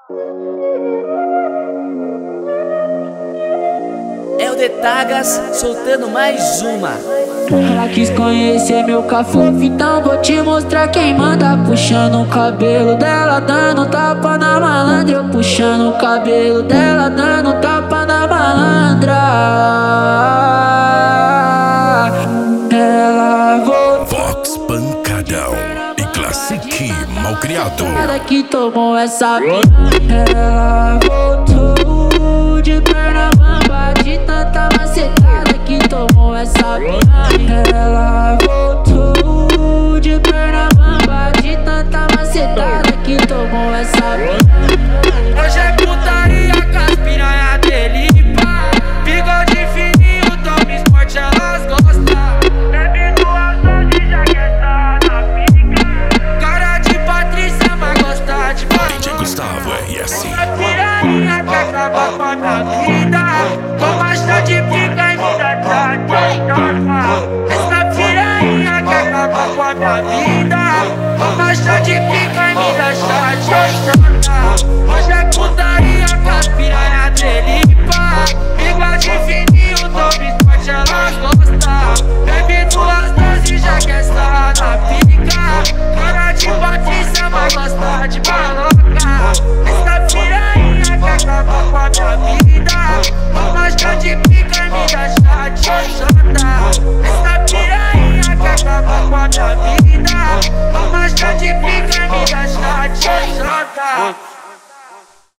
É o Detagas soltando mais uma. Ela quis conhecer meu cafofo, então vou te mostrar quem manda. Puxando o cabelo dela, dando tapa na malandra. Eu puxando o cabelo dela, dando tapa na malandra. Ela voltou. Vox Pancadão e Classic Malcriado. Ela que tomou essa piranha. Ela voltou de perna bamba, de tanta macetada que tomou essa piranha. Ela voltou de perna bamba, de tanta macetada que tomou essa piranha. Hoje é putaria com as piranha dele, pá. Bigode fininho, tome esporte, elas gostam. Bebe duas doses, já quer tá na pica. Cara de Patrícia, mas gosta de falar. DJ Gustavo RS. Essa piranha quer acabar com a minha vida. Gosta de pica e me dá tchau. Essa piranha quer acabar com a minha vida. Gosta de pica e me dá tchau.